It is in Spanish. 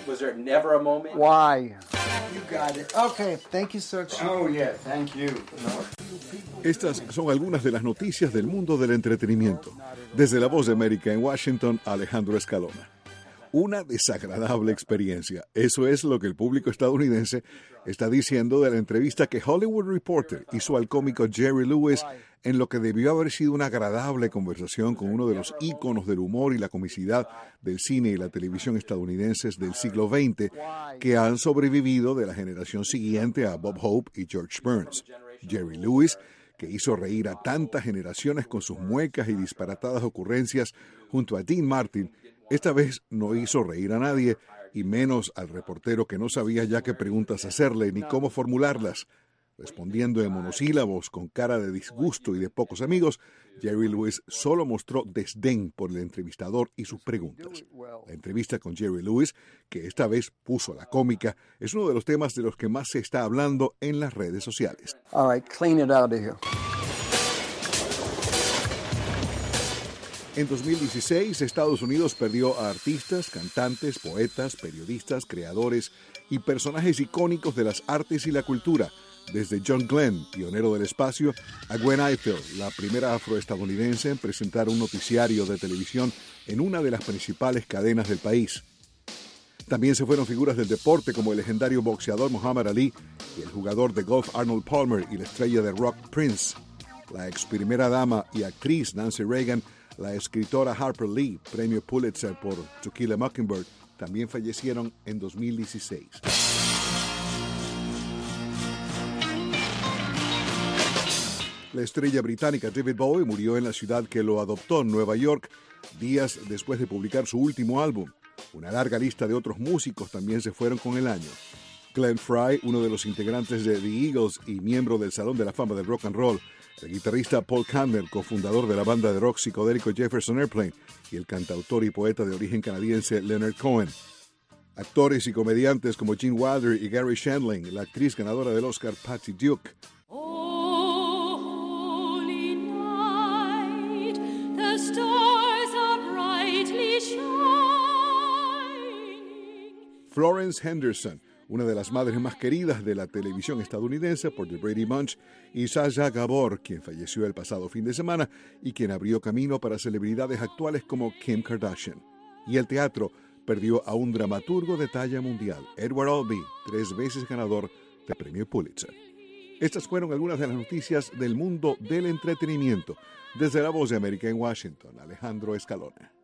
Was there never a moment? Why? You got it. Okay, thank you, sir. Oh, yeah, thank you. Estas son algunas de las noticias del mundo del entretenimiento. Desde La Voz de América en Washington, Alejandro Escalona. Una desagradable experiencia. Eso es lo que el público estadounidense está diciendo de la entrevista que Hollywood Reporter hizo al cómico Jerry Lewis en lo que debió haber sido una agradable conversación con uno de los íconos del humor y la comicidad del cine y la televisión estadounidenses del siglo XX que han sobrevivido de la generación siguiente a Bob Hope y George Burns. Jerry Lewis, que hizo reír a tantas generaciones con sus muecas y disparatadas ocurrencias junto a Dean Martin, esta vez no hizo reír a nadie, y menos al reportero que no sabía ya qué preguntas hacerle ni cómo formularlas. Respondiendo en monosílabos, con cara de disgusto y de pocos amigos, Jerry Lewis solo mostró desdén por el entrevistador y sus preguntas. La entrevista con Jerry Lewis, que esta vez puso la cómica, es uno de los temas de los que más se está hablando en las redes sociales. All right, clean it out of here. En 2016, Estados Unidos perdió a artistas, cantantes, poetas, periodistas, creadores y personajes icónicos de las artes y la cultura, desde John Glenn, pionero del espacio, a Gwen Ifill, la primera afroestadounidense en presentar un noticiario de televisión en una de las principales cadenas del país. También se fueron figuras del deporte como el legendario boxeador Muhammad Ali y el jugador de golf Arnold Palmer y la estrella de rock Prince. La ex primera dama y actriz Nancy Reagan, la escritora Harper Lee, premio Pulitzer por To Kill a Mockingbird, también fallecieron en 2016. La estrella británica David Bowie murió en la ciudad que lo adoptó, Nueva York, días después de publicar su último álbum. Una larga lista de otros músicos también se fueron con el año. Glenn Frey, uno de los integrantes de The Eagles y miembro del Salón de la Fama del Rock and Roll, el guitarrista Paul Kantner, cofundador de la banda de rock psicodélico Jefferson Airplane, y el cantautor y poeta de origen canadiense Leonard Cohen. Actores y comediantes como Gene Wilder y Gary Shandling, la actriz ganadora del Oscar Patty Duke. Florence Henderson, una de las madres más queridas de la televisión estadounidense por The Brady Bunch, y Sacha Gabor, quien falleció el pasado fin de semana y quien abrió camino para celebridades actuales como Kim Kardashian. Y el teatro perdió a un dramaturgo de talla mundial, Edward Albee, 3 veces ganador del premio Pulitzer. Estas fueron algunas de las noticias del mundo del entretenimiento. Desde La Voz de América en Washington, Alejandro Escalona.